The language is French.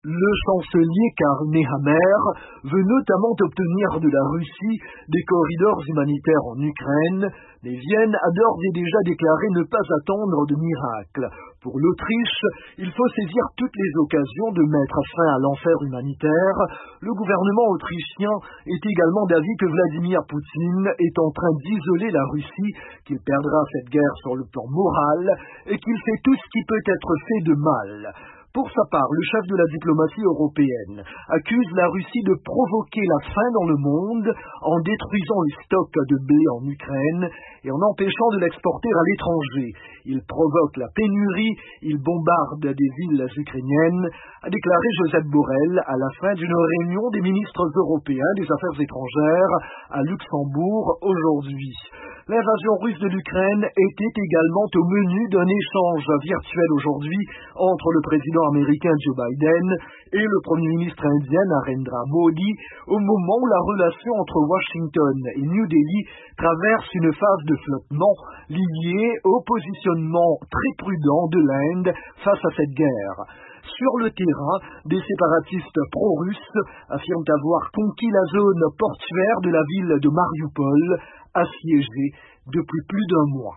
Le chancelier Karl Nehammer veut notamment obtenir de la Russie des corridors humanitaires en Ukraine, mais Vienne a d'ores et déjà déclaré ne pas attendre de miracle. Pour l'Autriche, il faut saisir toutes les occasions de mettre fin à l'enfer humanitaire. Le gouvernement autrichien est également d'avis que Vladimir Poutine est en train d'isoler la Russie, qu'il perdra cette guerre sur le plan moral et qu'il fait tout ce qui peut être fait de mal. Pour sa part, le chef de la diplomatie européenne accuse la Russie de provoquer la faim dans le monde en détruisant les stocks de blé en Ukraine et en empêchant de l'exporter à l'étranger. Il provoque la pénurie, il bombarde des villes ukrainiennes, a déclaré Josep Borrell à la fin d'une réunion des ministres européens des Affaires étrangères à Luxembourg aujourd'hui. L'invasion russe de l'Ukraine était également au menu d'un échange virtuel aujourd'hui entre le président américain Joe Biden et le premier ministre indien Narendra Modi, au moment où la relation entre Washington et New Delhi traverse une phase de flottement liée au positionnement très prudent de l'Inde face à cette guerre. Sur le terrain, des séparatistes pro-russes affirment avoir conquis la zone portuaire de la ville de Mariupol, assiégée depuis plus d'un mois.